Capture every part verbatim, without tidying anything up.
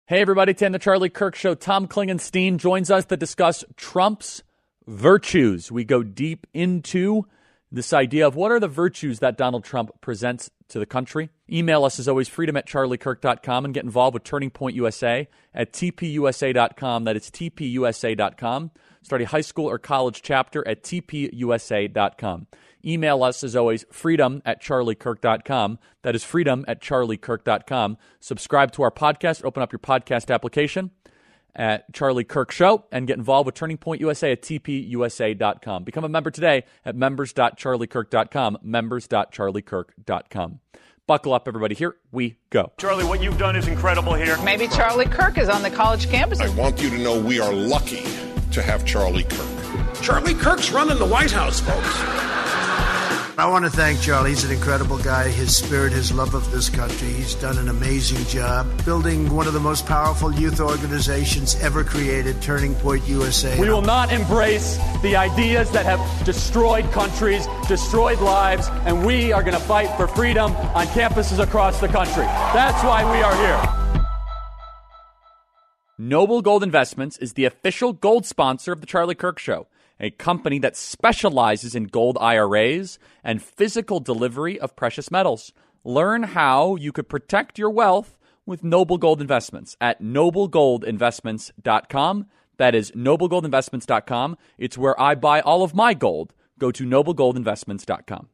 Hey, everybody, Tim, the Charlie Kirk Show. Tom Klingenstein joins us to discuss Trump's virtues. We go deep into this idea of what are the virtues that Donald Trump presents to the country. Email us, as always, freedom at charlie kirk dot com, and get involved with Turning Point U S A at t p u s a dot com. That is t p u s a dot com. Start a high school or college chapter at t p u s a dot com. Email us, as always, freedom at charlie kirk dot com. That is freedom at charlie kirk dot com. Subscribe to our podcast. Open up your podcast application at Charlie Kirk Show and get involved with Turning Point U S A at t p u s a dot com. Become a member today at members dot charlie kirk dot com, members dot charlie kirk dot com. Buckle up, everybody. Here we go. Charlie, what you've done is incredible here. Maybe Charlie Kirk is on the college campus. I want you to know we are lucky to have Charlie Kirk. Charlie Kirk's running the White House, folks. I want to thank Charlie. He's an incredible guy. His spirit, his love of this country. He's done an amazing job building one of the most powerful youth organizations ever created, Turning Point U S A. We will not embrace the ideas that have destroyed countries, destroyed lives, and we are going to fight for freedom on campuses across the country. That's why we are here. Noble Gold Investments is the official gold sponsor of the Charlie Kirk Show, a company that specializes in gold I R As and physical delivery of precious metals. Learn how you could protect your wealth with Noble Gold Investments at noble gold investments dot com. That is noble gold investments dot com. It's where I buy all of my gold. Go to noble gold investments dot com.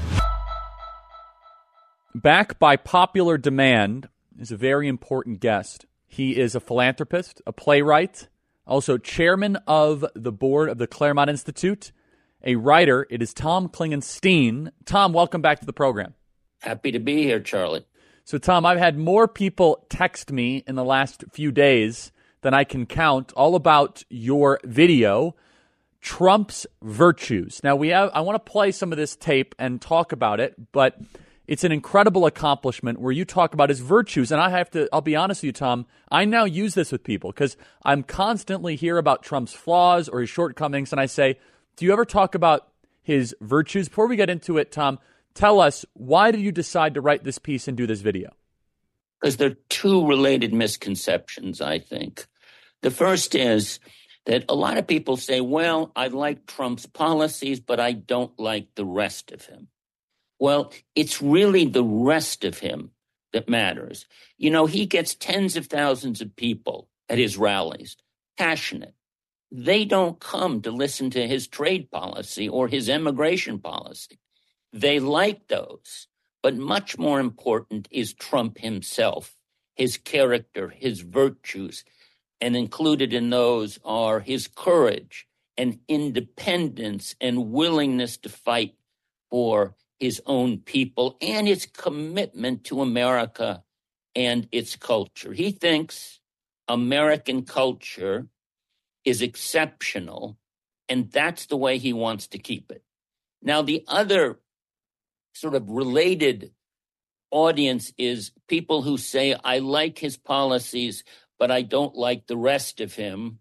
Back by popular demand is a very important guest. He is a philanthropist, a playwright, also chairman of the board of the Claremont Institute, a writer. It is Tom Klingenstein. Tom, welcome back to the program. Happy to be here, Charlie. So, Tom, I've had more people text me in the last few days than I can count all about your video, Trump's Virtues. Now, we have. I want to play some of this tape and talk about it, but it's an incredible accomplishment where you talk about his virtues. And I have to, I'll be honest with you, Tom, I now use this with people because I'm constantly hear about Trump's flaws or his shortcomings. And I say, do you ever talk about his virtues? Before we get into it, Tom, tell us, why did you decide to write this piece and do this video? Because there are two related misconceptions, I think. The first is that a lot of people say, well, I like Trump's policies, but I don't like the rest of him. Well, it's really the rest of him that matters. You know, he gets tens of thousands of people at his rallies, passionate. They don't come to listen to his trade policy or his immigration policy. They like those. But much more important is Trump himself, his character, his virtues. And included in those are his courage and independence and willingness to fight for his own people, and his commitment to America and its culture. He thinks American culture is exceptional, and that's the way he wants to keep it. Now, the other sort of related audience is people who say, I like his policies, but I don't like the rest of him.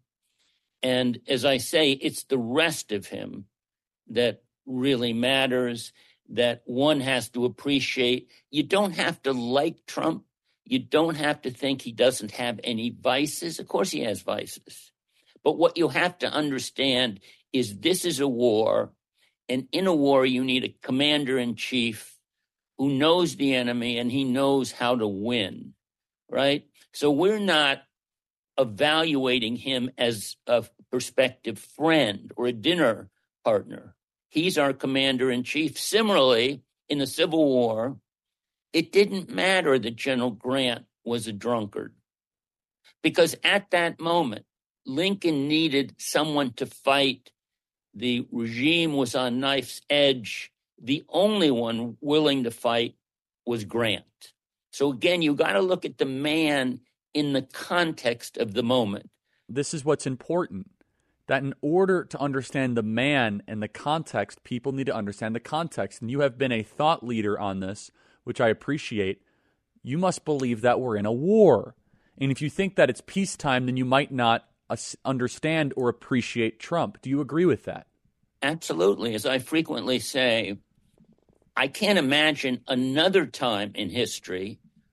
And as I say, it's the rest of him that really matters, that one has to appreciate. You don't have to like Trump. You don't have to think he doesn't have any vices. Of course he has vices. But what you have to understand is this is a war, and in a war you need a commander-in-chief who knows the enemy and he knows how to win, right? So we're not evaluating him as a prospective friend or a dinner partner. He's our commander-in-chief. Similarly, in the Civil War, it didn't matter that General Grant was a drunkard, because at that moment, Lincoln needed someone to fight. The regime was on knife's edge. The only one willing to fight was Grant. So again, you got to look at the man in the context of the moment. This is what's important. That in order to understand the man and the context, people need to understand the context. And you have been a thought leader on this, which I appreciate. You must believe that we're in a war. And if you think that it's peacetime, then you might not understand or appreciate Trump. Do you agree with that? Absolutely. As I frequently say, I can't imagine another time in history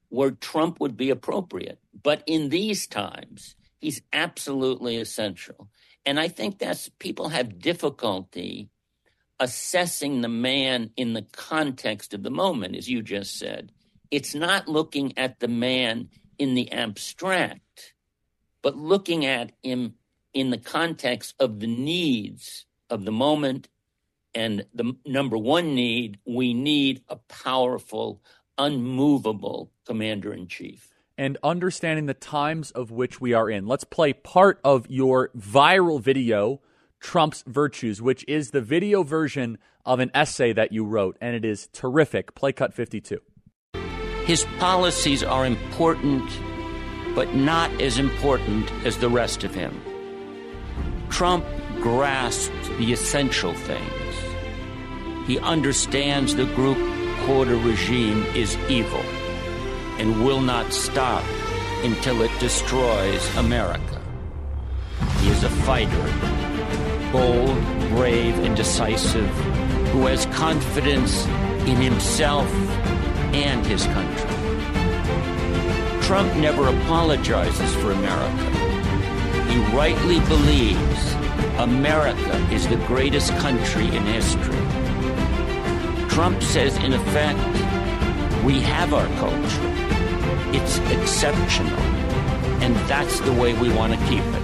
where Trump would be appropriate. But in these times, he's absolutely essential. And I think that's, people have difficulty assessing the man in the context of the moment, as you just said. It's not looking at the man in the abstract, but looking at him in the context of the needs of the moment. And the number one need, we need a powerful, unmovable commander-in-chief. And understanding the times of which we are in. Let's play part of your viral video, Trump's Virtues, which is the video version of an essay that you wrote, and it is terrific. Play cut fifty-two. His policies are important, but not as important as the rest of him. Trump grasps the essential things. He understands the group quota regime is evil and will not stop until it destroys America. He is a fighter, bold, brave, and decisive, who has confidence in himself and his country. Trump never apologizes for America. He rightly believes America is the greatest country in history. Trump says, in effect, we have our culture. It's exceptional, and that's the way we want to keep it.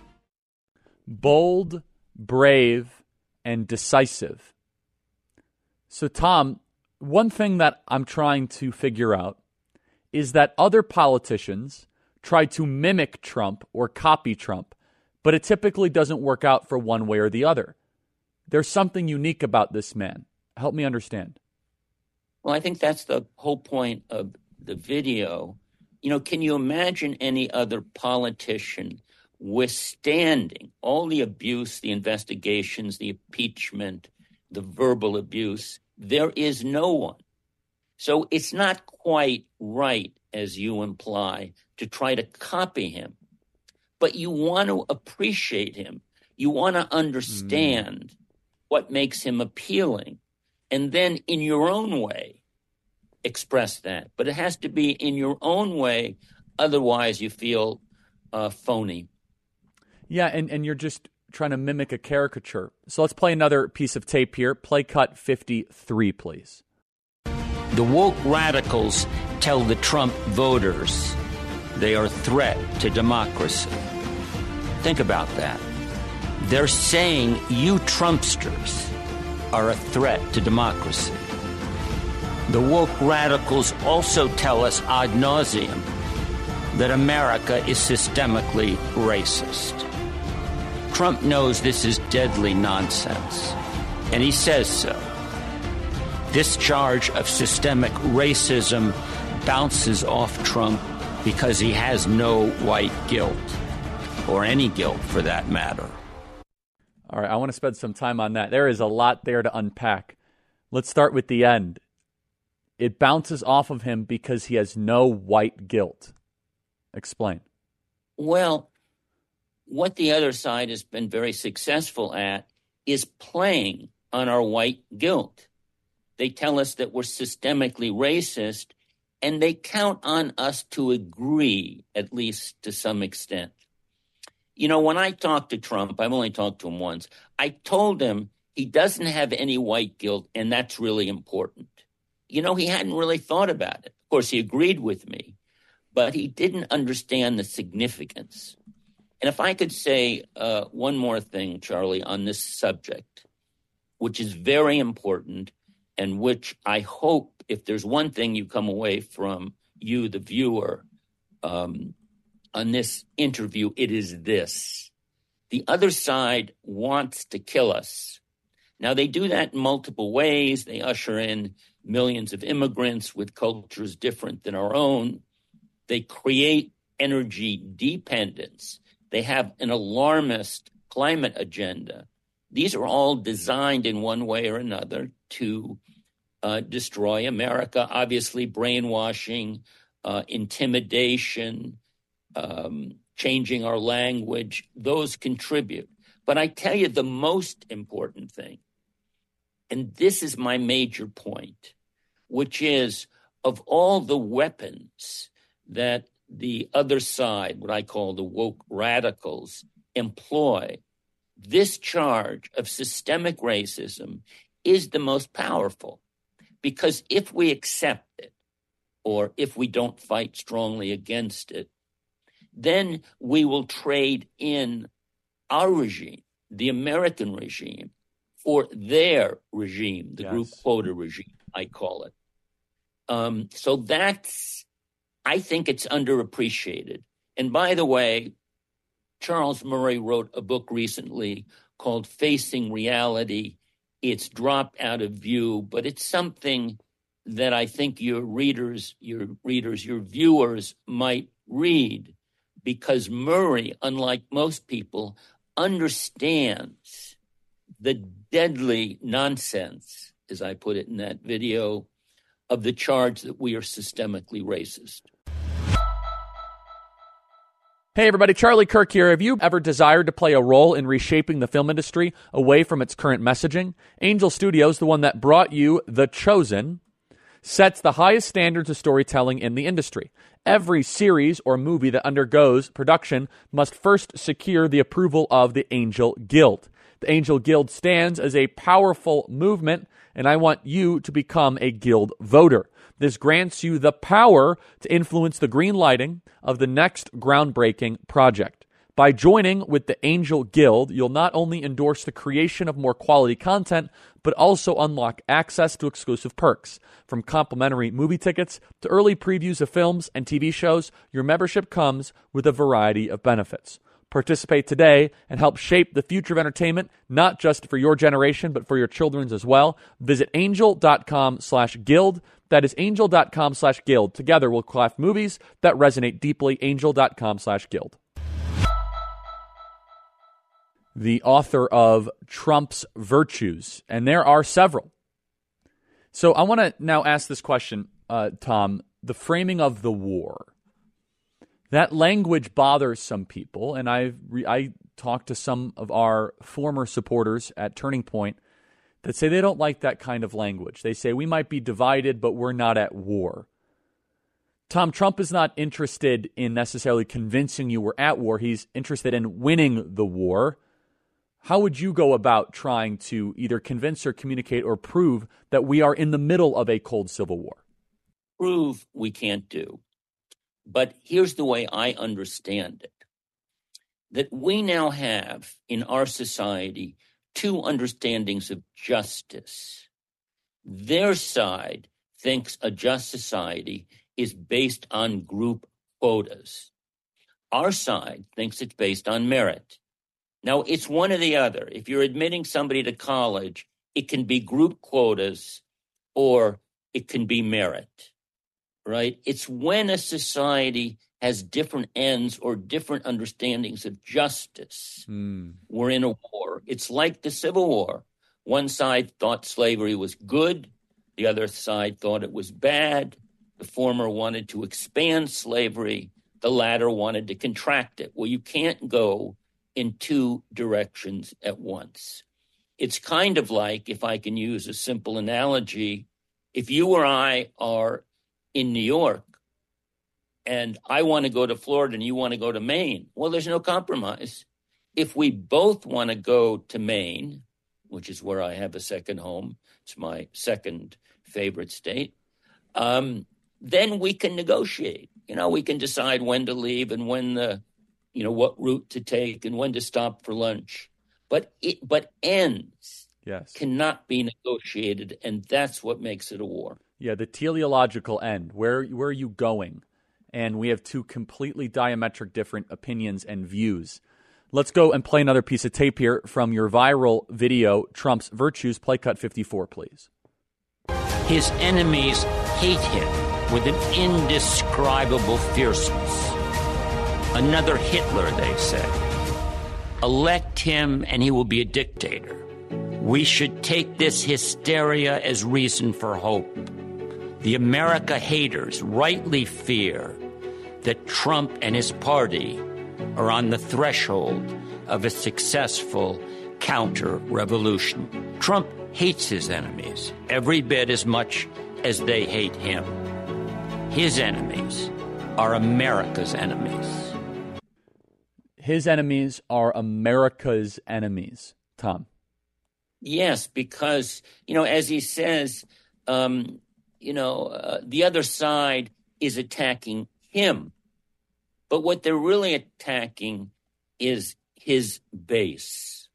Bold, brave, and decisive. So, Tom, one thing that I'm trying to figure out is that other politicians try to mimic Trump or copy Trump, but it typically doesn't work out for one way or the other. There's something unique about this man. Help me understand. Well, I think that's the whole point of the video. You know, can you imagine any other politician withstanding all the abuse, the investigations, the impeachment, the verbal abuse? There is no one. So it's not quite right, as you imply, to try to copy him. But you want to appreciate him. You want to understand mm. what makes him appealing. And then in your own way, express that. But it has to be in your own way. Otherwise, you feel uh, phony. Yeah, and, and you're just trying to mimic a caricature. So let's play another piece of tape here. Play cut fifty-three, please. The woke radicals tell the Trump voters they are a threat to democracy. Think about that. They're saying you Trumpsters are a threat to democracy. The woke radicals also tell us ad nauseum that America is systemically racist. Trump knows this is deadly nonsense, and he says so. This charge of systemic racism bounces off Trump because he has no white guilt, or any guilt for that matter. All right, I want to spend some time on that. There is a lot there to unpack. Let's start with the end. It bounces off of him because he has no white guilt. Explain. Well, what the other side has been very successful at is playing on our white guilt. They tell us that we're systemically racist, and they count on us to agree, at least to some extent. You know, when I talked to Trump, I've only talked to him once, I told him he doesn't have any white guilt, and that's really important. You know, he hadn't really thought about it. Of course, he agreed with me, but he didn't understand the significance. And if I could say uh, one more thing, Charlie, on this subject, which is very important, and which I hope, if there's one thing you come away from, you, the viewer, um, on this interview, it is this. The other side wants to kill us. Now, they do that in multiple ways. They usher in millions of immigrants with cultures different than our own. They create energy dependence. They have an alarmist climate agenda. These are all designed in one way or another to uh, destroy America. Obviously, brainwashing, uh, intimidation, um, changing our language, those contribute. But I tell you the most important thing, and this is my major point, which is of all the weapons that the other side, what I call the woke radicals, employ, this charge of systemic racism is the most powerful. Because if we accept it, or if we don't fight strongly against it, then we will trade in our regime, the American regime, for their regime, the yes. group quota regime, I call it. Um, so that's, I think it's underappreciated. And by the way, Charles Murray wrote a book recently called Facing Reality. It's dropped out of view, but it's something that I think your readers, your readers, your viewers might read, because Murray, unlike most people, understands the deadly nonsense, as I put it in that video, of the charge that we are systemically racist. Hey everybody, Charlie Kirk here. Have you ever desired to play a role in reshaping the film industry away from its current messaging? Angel Studios, the one that brought you The Chosen, sets the highest standards of storytelling in the industry. Every series or movie that undergoes production must first secure the approval of the Angel Guild. The Angel Guild stands as a powerful movement, and I want you to become a Guild voter. This grants you the power to influence the green lighting of the next groundbreaking project. By joining with the Angel Guild, you'll not only endorse the creation of more quality content, but also unlock access to exclusive perks. From complimentary movie tickets to early previews of films and T V shows, your membership comes with a variety of benefits. Participate today and help shape the future of entertainment, not just for your generation, but for your children's as well. Visit angel.com slash guild. That is angel.com slash guild. Together we'll craft movies that resonate deeply. Angel.com slash guild. The author of Trump's Virtues, and there are several. So I want to now ask this question, uh, Tom, the framing of the war. That language bothers some people, and I've re- I talked to some of our former supporters at Turning Point that say they don't like that kind of language. They say we might be divided, but we're not at war. Tom, Trump is not interested in necessarily convincing you we're at war. He's interested in winning the war. How would you go about trying to either convince or communicate or prove that we are in the middle of a cold civil war? Prove we can't do. But here's the way I understand it. That we now have in our society two understandings of justice. Their side thinks a just society is based on group quotas. Our side thinks it's based on merit. Now, it's one or the other. If you're admitting somebody to college, it can be group quotas or it can be merit, right? It's when a society has different ends or different understandings of justice. Mm. We're in a war. It's like the Civil War. One side thought slavery was good. The other side thought it was bad. The former wanted to expand slavery. The latter wanted to contract it. Well, you can't go in two directions at once. It's kind of like, if I can use a simple analogy, if you or I are in New York and I want to go to Florida and you want to go to Maine, well, there's no compromise. If we both want to go to Maine, which is where I have a second home, it's my second favorite state, um, then we can negotiate. You know, we can decide when to leave and when the you know, what route to take and when to stop for lunch. But it, but ends yes. cannot be negotiated, and that's what makes it a war. Yeah, the teleological end. Where, where are you going? And we have two completely diametric different opinions and views. Let's go and play another piece of tape here from your viral video, Trump's Virtues. Play cut fifty-four, please. His enemies hate him with an indescribable fierceness. Another Hitler, they say. Elect him and he will be a dictator. We should take this hysteria as reason for hope. The America haters rightly fear that Trump and his party are on the threshold of a successful counter-revolution. Trump hates his enemies every bit as much as they hate him. his enemies are America's enemies. His enemies are America's enemies, Tom. Yes, because, you know, as he says, um, you know, uh, the other side is attacking him. But what they're really attacking is his base.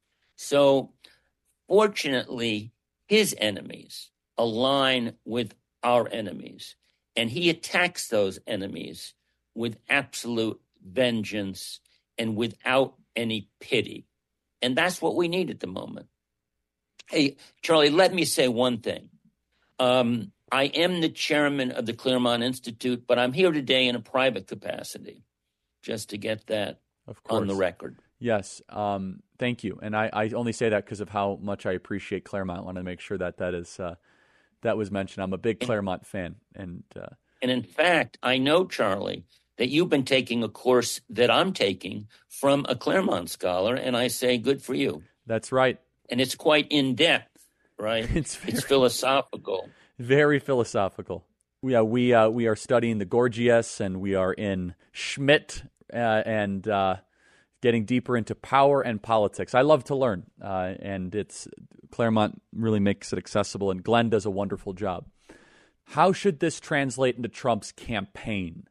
So, fortunately, his enemies align with our enemies, and he attacks those enemies with absolute vengeance and without any pity. And that's what we need at the moment. Hey, Charlie, let me say one thing. Um, I am the chairman of the Claremont Institute, but I'm here today in a private capacity, just to get that of course. on the record. Yes, um, thank you. And I, I only say that because of how much I appreciate Claremont. I want to make sure that that is uh, that was mentioned. I'm a big Claremont fan. And, uh, and in fact, I know, Charlie, that you've been taking a course that I'm taking from a Claremont scholar, and I say good for you. That's right. And it's quite in-depth, right? It's, very, it's philosophical. Very philosophical. Yeah, we uh, we are studying the Gorgias, and we are in Schmidt, uh, and uh, getting deeper into power and politics. I love to learn, uh, and it's Claremont really makes it accessible, and Glenn does a wonderful job. How should this translate into Trump's campaign?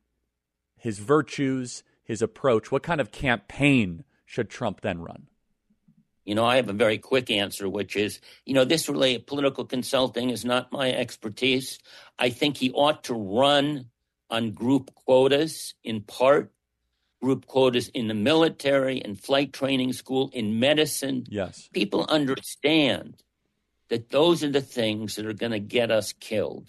His virtues, his approach. What kind of campaign should Trump then run? You know, I have a very quick answer, which is, you know, this really, political consulting is not my expertise. I think he ought to run on group quotas, in part, group quotas in the military, in flight training school, in medicine. Yes. People understand that those are the things that are going to get us killed.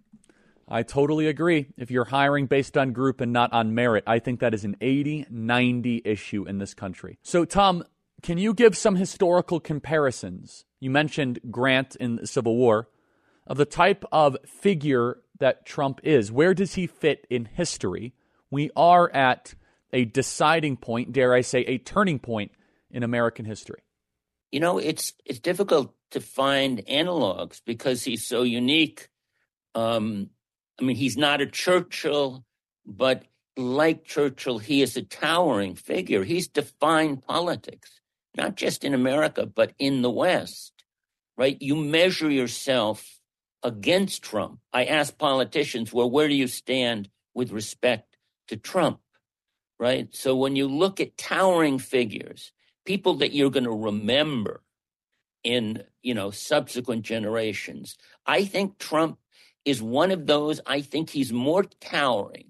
I totally agree. If you're hiring based on group and not on merit, I think that is an eighty ninety issue in this country. So, Tom, can you give some historical comparisons? You mentioned Grant in the Civil War, of the type of figure that Trump is. Where does he fit in history? We are at a deciding point, dare I say, a turning point in American history. You know, it's it's difficult to find analogs because he's so unique. Um, I mean, he's not a Churchill, but like Churchill, he is a towering figure. He's defined politics, not just in America, but in the West, right? You measure yourself against Trump. I ask politicians, well, where do you stand with respect to Trump, right? So when you look at towering figures, people that you're going to remember in, you know, subsequent generations, I think Trump is one of those. I think he's more towering,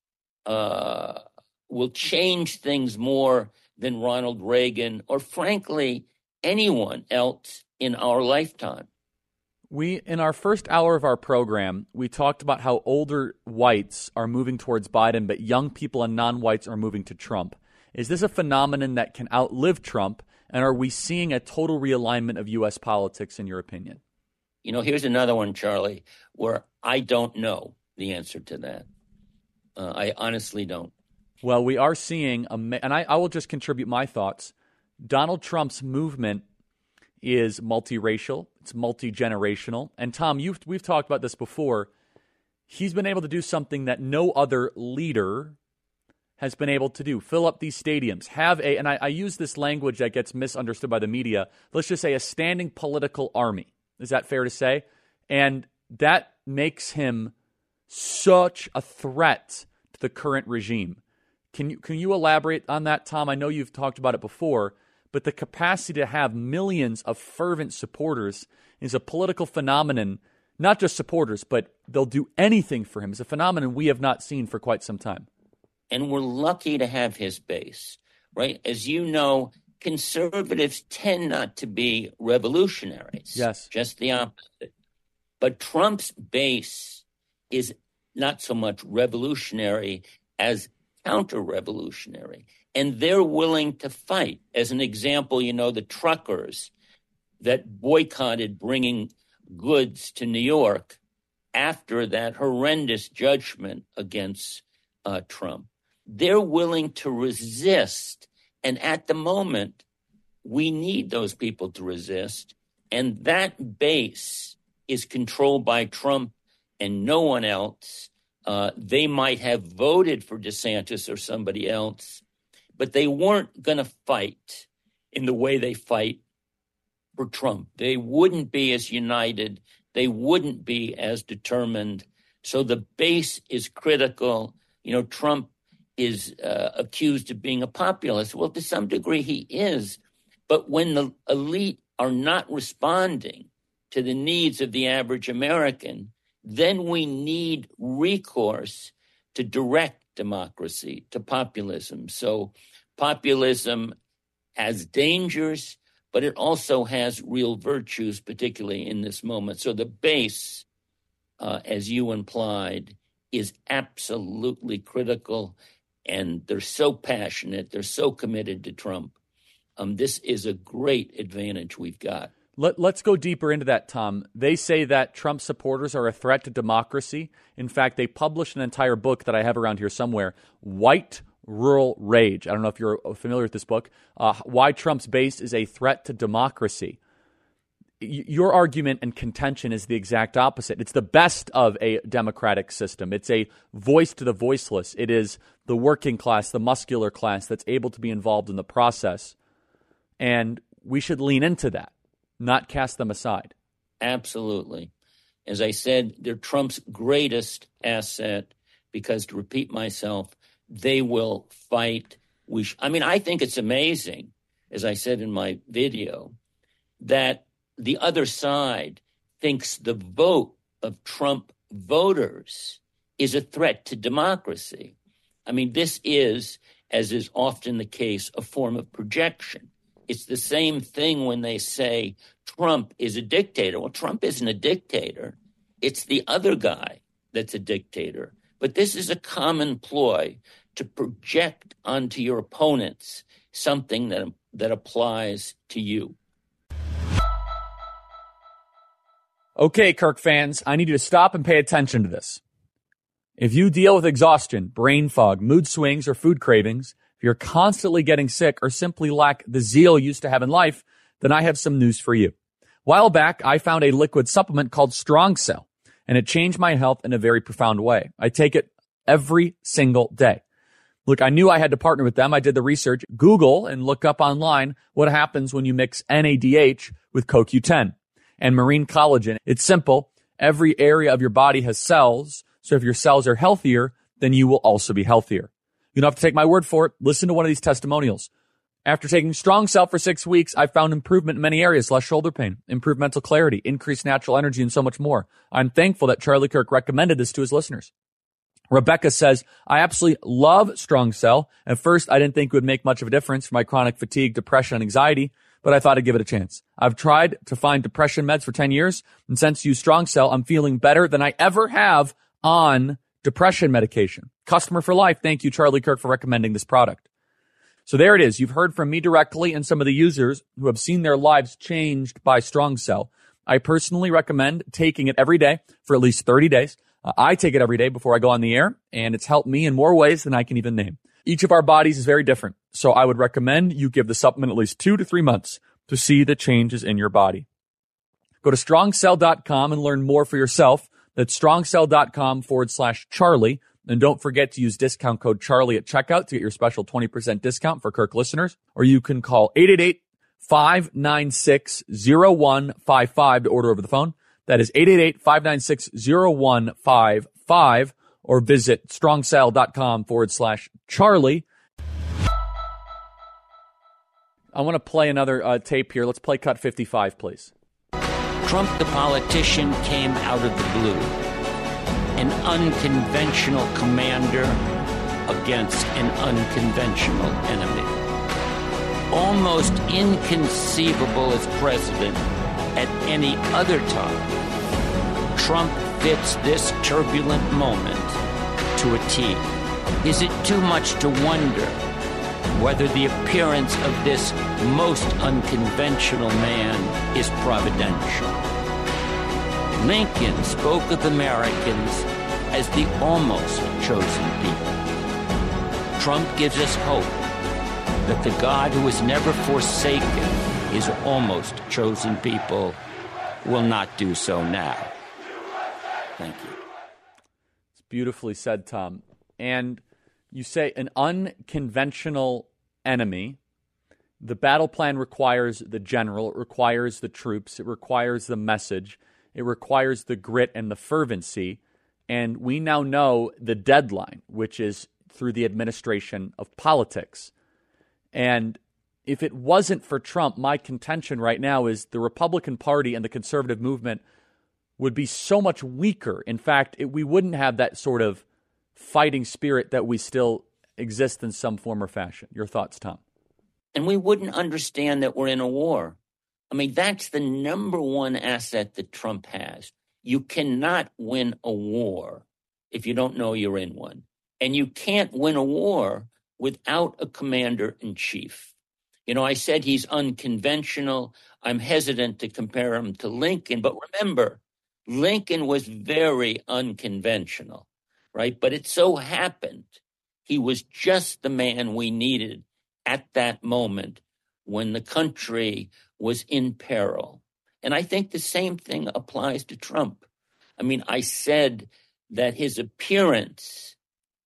uh, will change things more than Ronald Reagan or, frankly, anyone else in our lifetime. We, in our first hour of our program, we talked about how older whites are moving towards Biden, but young people and non-whites are moving to Trump. Is this a phenomenon that can outlive Trump? And are we seeing a total realignment of U S politics, in your opinion? You know, here's another one, Charlie, where I don't know the answer to that. Uh, I honestly don't. Well, we are seeing, a, and I, I will just contribute my thoughts. Donald Trump's movement is multiracial. It's multi-generational. And Tom, you've, we've talked about this before. He's been able to do something that no other leader has been able to do. Fill up these stadiums. Have a, and I, I use this language that gets misunderstood by the media, let's just say a standing political army. Is that fair to say? And that makes him such a threat to the current regime. Can you can you elaborate on that, Tom? I know you've talked about it before, but the capacity to have millions of fervent supporters is a political phenomenon, not just supporters, but they'll do anything for him. It's a phenomenon we have not seen for quite some time. And we're lucky to have his base, right? As you know, conservatives tend not to be revolutionaries. Yes. Just the opposite. But Trump's base is not so much revolutionary as counter-revolutionary. And they're willing to fight. As an example, you know, the truckers that boycotted bringing goods to New York after that horrendous judgment against uh, Trump. They're willing to resist. And at the moment, we need those people to resist. And that base is controlled by Trump and no one else. Uh, they might have voted for DeSantis or somebody else, but they weren't going to fight in the way they fight for Trump. They wouldn't be as united. They wouldn't be as determined. So the base is critical. You know, Trump is uh, accused of being a populist. Well, to some degree he is. But when the elite are not responding to the needs of the average American, then we need recourse to direct democracy, to populism. So populism has dangers, but it also has real virtues, particularly in this moment. So the base, uh, as you implied, is absolutely critical, and they're so passionate, they're so committed to Trump. Um, this is a great advantage we've got. Let, let's go deeper into that, Tom. They say that Trump supporters are a threat to democracy. In fact, they published an entire book that I have around here somewhere, White Rural Rage. I don't know if you're familiar with this book. Uh, Why Trump's Base is a Threat to Democracy. Y- your argument and contention is the exact opposite. It's the best of a democratic system. It's a voice to the voiceless. It is the working class, the muscular class that's able to be involved in the process. And we should lean into that, not cast them aside. Absolutely. As I said, they're Trump's greatest asset because, to repeat myself, they will fight. We sh- I mean, I think it's amazing, as I said in my video, that the other side thinks the vote of Trump voters is a threat to democracy. I mean, this is, as is often the case, a form of projection. It's the same thing when they say Trump is a dictator. Well, Trump isn't a dictator. It's the other guy that's a dictator. But this is a common ploy to project onto your opponents something that, that applies to you. Okay, Kirk fans, I need you to stop and pay attention to this. If you deal with exhaustion, brain fog, mood swings, or food cravings, if you're constantly getting sick or simply lack the zeal you used to have in life, then I have some news for you. A while back, I found a liquid supplement called Strong Cell, and it changed my health in a very profound way. I take it every single day. Look, I knew I had to partner with them. I did the research, Google, and look up online what happens when you mix N A D H with C O Q ten and marine collagen. It's simple. Every area of your body has cells, so if your cells are healthier, then you will also be healthier. You don't have to take my word for it. Listen to one of these testimonials. After taking Strong Cell for six weeks, I found improvement in many areas, less shoulder pain, improved mental clarity, increased natural energy, and so much more. I'm thankful that Charlie Kirk recommended this to his listeners. Rebecca says, I absolutely love Strong Cell. At first, I didn't think it would make much of a difference for my chronic fatigue, depression, and anxiety, but I thought I'd give it a chance. I've tried to find depression meds for ten years, and since you use Strong Cell, I'm feeling better than I ever have on depression medication. Customer for life. Thank you, Charlie Kirk, for recommending this product. So there it is. You've heard from me directly and some of the users who have seen their lives changed by Strong Cell. I personally recommend taking it every day for at least thirty days. Uh, I take it every day before I go on the air, and it's helped me in more ways than I can even name. Each of our bodies is very different, so I would recommend you give the supplement at least two to three months to see the changes in your body. Go to strong cell dot com and learn more for yourself. That's strongcell.com forward slash Charlie. And don't forget to use discount code Charlie at checkout to get your special twenty percent discount for Kirk listeners. Or you can call eight eight eight, five nine six, zero one five five to order over the phone. That is eight eight eight, five nine six, zero one five five. Or visit strongcell.com forward slash Charlie. I want to play another uh, tape here. Let's play cut fifty-five, please. Trump, the politician, came out of the blue. An unconventional commander against an unconventional enemy. Almost inconceivable as president at any other time. Trump fits this turbulent moment to a T. Is it too much to wonder whether the appearance of this most unconventional man is providential? Lincoln spoke of Americans as the almost chosen people. Trump gives us hope that the God who has never forsaken his almost chosen people will not do so now. Thank you. beautifully said, Tom. And you say an unconventional enemy. The battle plan requires the general, it requires the troops, it requires the message, it requires the grit and the fervency. And we now know the deadline, which is through the administration of politics. And if it wasn't for Trump, my contention right now is the Republican Party and the conservative movement would be so much weaker. In fact, it, we wouldn't have that sort of fighting spirit that we still exist in some form or fashion. Your thoughts, Tom? And we wouldn't understand that we're in a war. I mean, that's the number one asset that Trump has. You cannot win a war if you don't know you're in one. And you can't win a war without a commander-in-chief. You know, I said he's unconventional. I'm hesitant to compare him to Lincoln. But remember, Lincoln was very unconventional, right? But it so happened he was just the man we needed at that moment when the country was in peril. And I think the same thing applies to Trump. I mean, I said that his appearance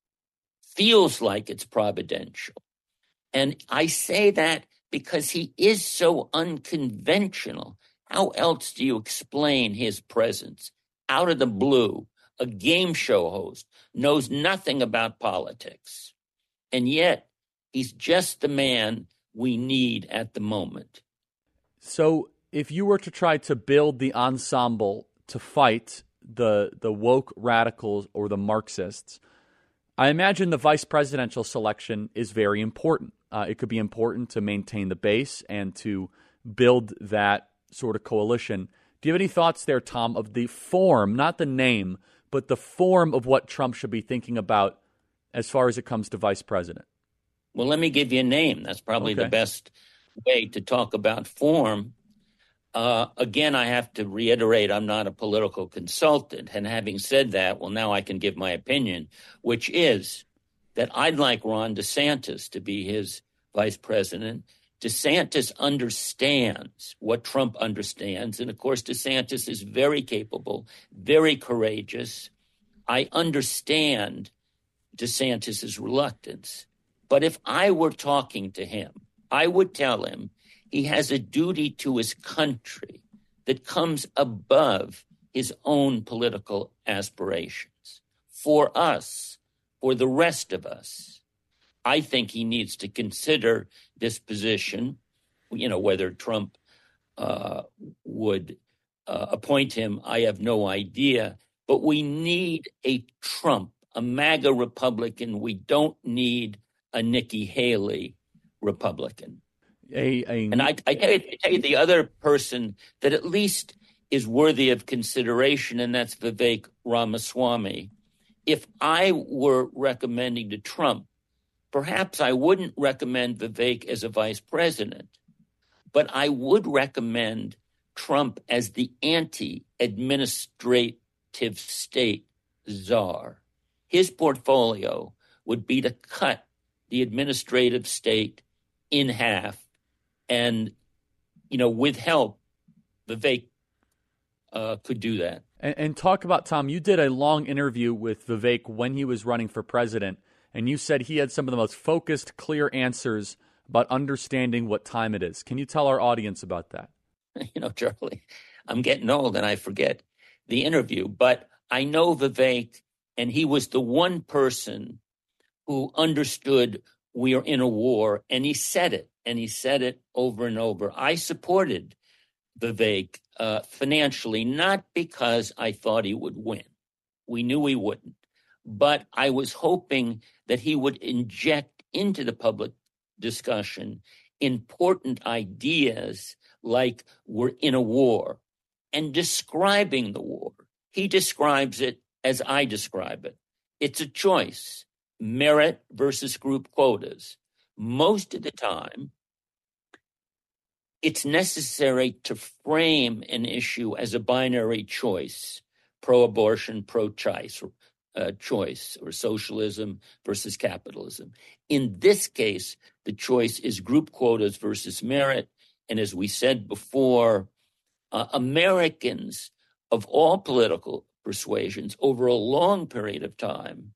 feels like it's providential. And I say that because he is so unconventional. How else do you explain his presence? Out of the blue, a game show host, knows nothing about politics. And yet, he's just the man we need at the moment. So if you were to try to build the ensemble to fight the the woke radicals or the Marxists, I imagine the vice presidential selection is very important. Uh, it could be important to maintain the base and to build that sort of coalition. Do you have any thoughts there, Tom, of the form, not the name, but the form of what Trump should be thinking about as far as it comes to vice president? Well, let me give you a name. That's probably Okay. the best way to talk about form. Uh, again, I have to reiterate, I'm not a political consultant. And having said that, well, now I can give my opinion, which is that I'd like Ron DeSantis to be his vice president. DeSantis understands what Trump understands. And of course, DeSantis is very capable, very courageous. I understand DeSantis's reluctance. But if I were talking to him, I would tell him he has a duty to his country that comes above his own political aspirations. For us, for the rest of us, I think he needs to consider this position, you know, whether Trump uh, would uh, appoint him, I have no idea. But we need a Trump, a MAGA Republican. We don't need a Nikki Haley Republican. A, a, and I, I, tell you, I tell you the other person that at least is worthy of consideration, and that's Vivek Ramaswamy. If I were recommending to Trump, perhaps I wouldn't recommend Vivek as a vice president, but I would recommend Trump as the anti-administrative state czar. His portfolio would be to cut the administrative state in half. And, you know, with help, Vivek uh, could do that. And, and talk about, Tom, you did a long interview with Vivek when he was running for president, and you said he had some of the most focused, clear answers about understanding what time it is. Can you tell our audience about that? You know, Charlie, I'm getting old and I forget the interview, but I know Vivek, and he was the one person who understood we are in a war, and he said it, and he said it over and over. I supported Vivek uh, financially, not because I thought he would win. We knew he wouldn't. But I was hoping that he would inject into the public discussion important ideas like we're in a war and describing the war. He describes it as I describe it. It's a choice. Merit versus group quotas. Most of the time, it's necessary to frame an issue as a binary choice, pro-abortion, pro-choice, uh, choice, or socialism versus capitalism. In this case, the choice is group quotas versus merit. And as we said before, uh, Americans of all political persuasions over a long period of time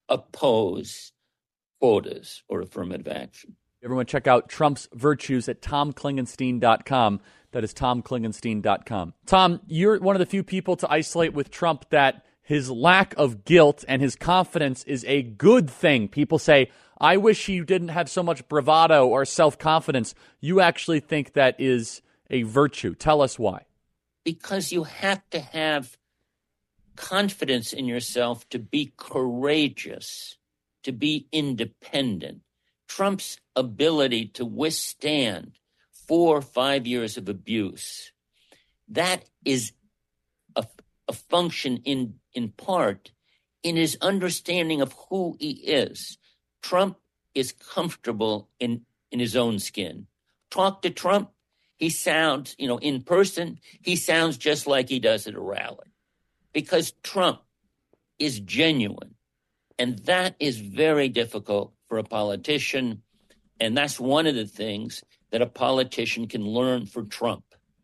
oppose quotas or affirmative action. Everyone check out Trump's Virtues at tom klingenstein dot com. That is tom klingenstein dot com. Tom, you're one of the few people to isolate with Trump that his lack of guilt and his confidence is a good thing. People say, I wish he didn't have so much bravado or self-confidence. You actually think that is a virtue. Tell us why. Because you have to have confidence in yourself to be courageous, to be independent. Trump's ability to withstand four or five years of abuse, that is a, a function in, in part in his understanding of who he is. Trump is comfortable in, in his own skin. Talk to Trump, he sounds, you know, in person, he sounds just like he does at a rally. Because Trump is genuine. And that is very difficult for a politician. And that's one of the things that a politician can learn for Trump.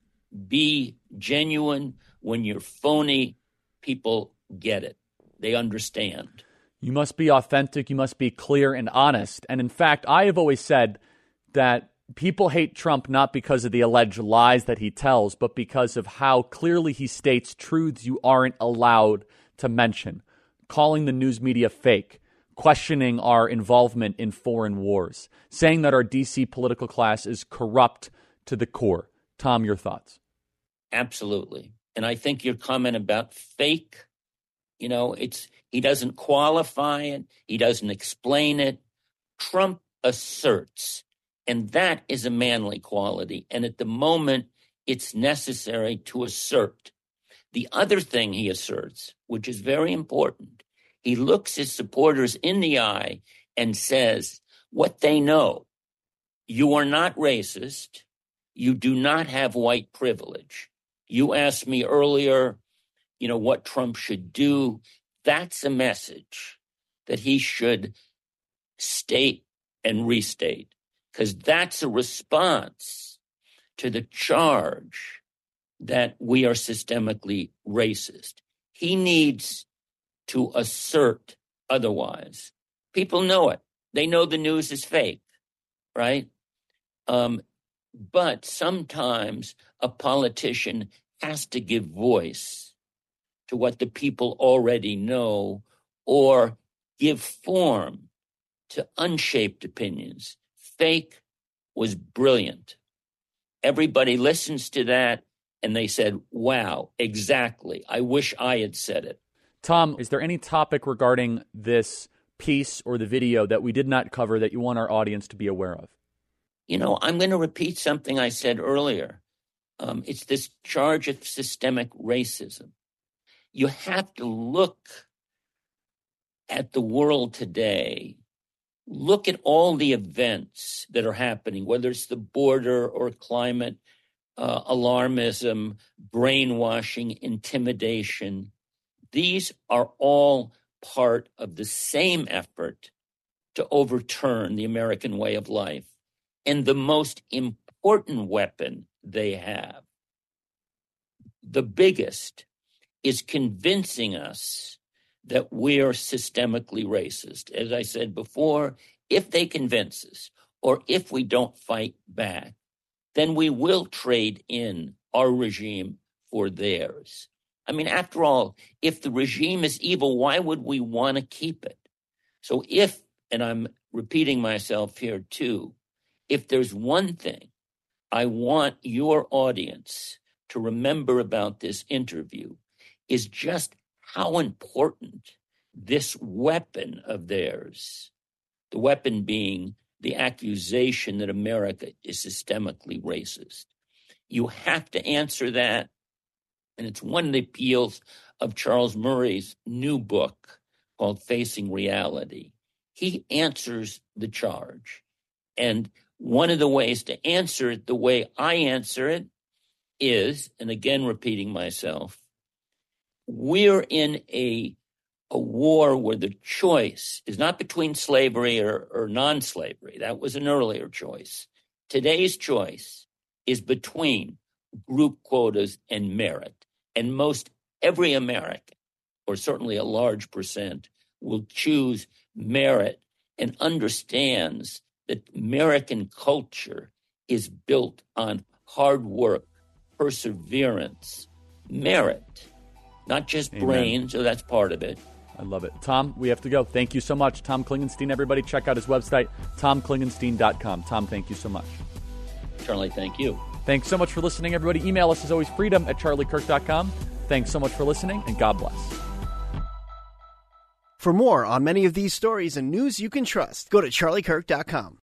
Be genuine. When you're phony, people get it. They understand. You must be authentic. You must be clear and honest. And in fact, I have always said that people hate Trump not because of the alleged lies that he tells, but because of how clearly he states truths you aren't allowed to mention, calling the news media fake, questioning our involvement in foreign wars, saying that our D C political class is corrupt to the core. Tom, your thoughts? Absolutely. And I think your comment about fake, you know, it's he doesn't qualify it. He doesn't explain it. Trump asserts. And that is a manly quality. And at the moment, it's necessary to assert. The other thing he asserts, which is very important, he looks his supporters in the eye and says what they know. You are not racist. You do not have white privilege. You asked me earlier, you know, what Trump should do. That's a message that he should state and restate. Because that's a response to the charge that we are systemically racist. He needs to assert otherwise. People know it. They know the news is fake, right? Um, but sometimes a politician has to give voice to what the people already know or give form to unshaped opinions. Fake was brilliant. Everybody listens to that and they said, wow, exactly. I wish I had said it. Tom, is there any topic regarding this piece or the video that we did not cover that you want our audience to be aware of? You know, I'm going to repeat something I said earlier. Um, it's this charge of systemic racism. You have to look at the world today. Look at all the events that are happening, whether it's the border or climate uh, alarmism, brainwashing, intimidation. These are all part of the same effort to overturn the American way of life. And the most important weapon they have, the biggest, is convincing us that we're systemically racist. As I said before, if they convince us, or if we don't fight back, then we will trade in our regime for theirs. I mean, after all, if the regime is evil, why would we want to keep it? So if, and I'm repeating myself here too, if there's one thing I want your audience to remember about this interview, is just how important this weapon of theirs, the weapon being the accusation that America is systemically racist. You have to answer that. And it's one of the appeals of Charles Murray's new book called Facing Reality. He answers the charge. And one of the ways to answer it the way I answer it is, and again repeating myself, we're in a, a war where the choice is not between slavery or, or non-slavery. That was an earlier choice. Today's choice is between group quotas and merit. And most every American or certainly a large percent, will choose merit and understands that American culture is built on hard work, perseverance, merit, not just Amen. brains, so that's part of it. I love it. Tom, we have to go. Thank you so much. Tom Klingenstein, everybody, check out his website, tom klingenstein dot com. Tom, thank you so much. Charlie, thank you. Thanks so much for listening, everybody. Email us, as always, freedom at charlie kirk dot com. Thanks so much for listening, and God bless. For more on many of these stories and news you can trust, go to charlie kirk dot com.